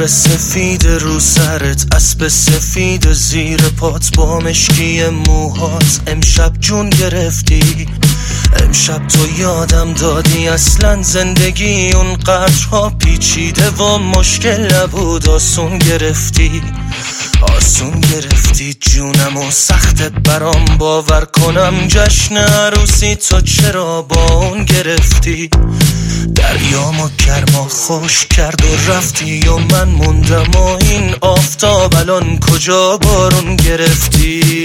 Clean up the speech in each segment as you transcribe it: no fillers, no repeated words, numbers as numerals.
ابر سفید رو سرت، اسب سفید زیر پات، با مشکی موهات امشب جون گرفتی. امشب تو یادم دادی اصلا زندگی اون قدرها پیچیده و مشکل نبود. آسون گرفتی، آسون گرفتی جونم و سخت برام باور کنم جشن عروسی تو چرا با اون گرفتی. دریامو گرما خوش کرد و رفتی و من موندم و این آفتاب الان کجا بارون گرفتی.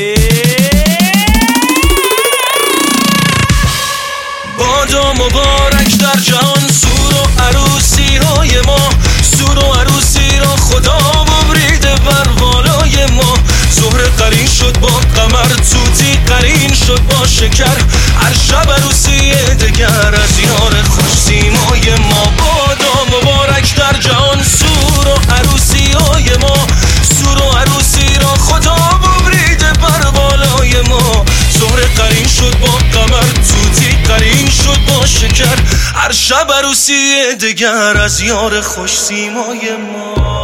بادا مبارک در جهان سور و عروسی های ما، سور و عروسی را خدا ببریده بر بالای ما. زهره قرین شد با قمر، توتی قرین شد با شکر، هر شب عروسی دگر از یار خوش سیمای ما. بادا مبارک در جهان سور و عروسی های ما، سور و عروسی را خدا ببریده بر بالای ما. زهره قرین شد با قمر، توتی قرین شد با شکر، هر شب عروسی دگر از یار خوش سیمای ما.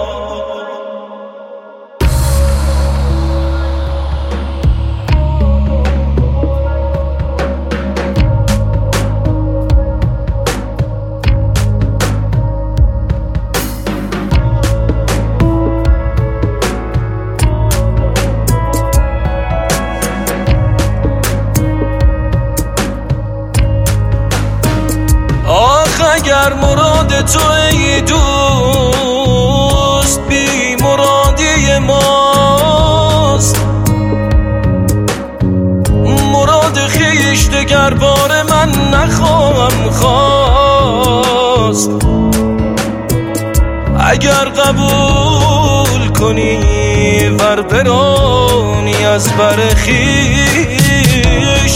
اگر مراد تو ای دوست بی مرادی ماست، مراد خیش دگر بار من نخواهم خواست. اگر قبول کنی ور برانی از بر خیش،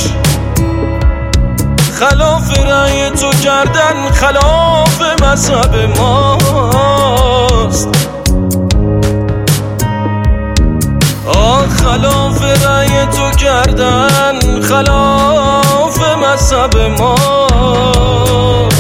خلاف رأی تو کردن خلاف مذهب ماست. خلاف رأی تو کردن خلاف مذهب ماست.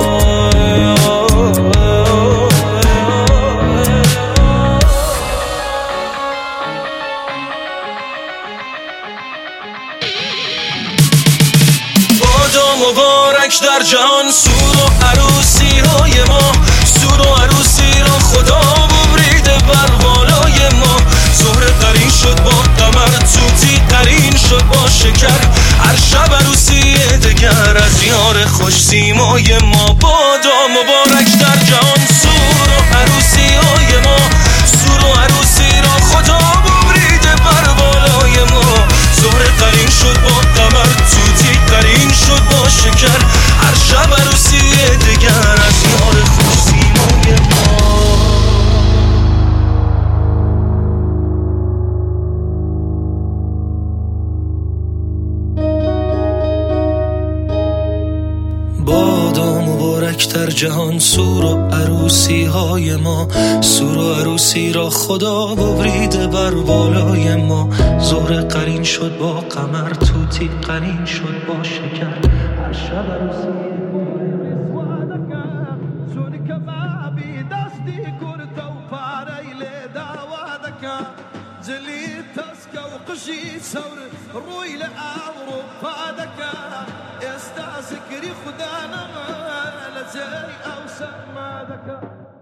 مبارک در جهان سور و عروسی های ما، سور و عروسی را خدا ببریده بر بالای ما. زهره قرین شد با قمر، توتی قرین شد با شکر، هر شب عروسی دگر از یار خوش سیمای ما. بادا مبارک در جهان سور و عروسی های ما، سور و عروسی را خدا ببریده بر بالای ما. زهره قرین شد با قمر، توتی قرین شد با شکر، هر شب عروسی دگر از یار خوش سیمای ما. بادا مبارک در جهان سور و عروسی های ما، سور و عروسی را خدا ببریده بر بالای ما. زهره قرین شد با قمر، توتی قرین شد با شکر، هر شب عروسی روی لأوروبا دكا يستعسكري خدانا لزي أو سما دكا.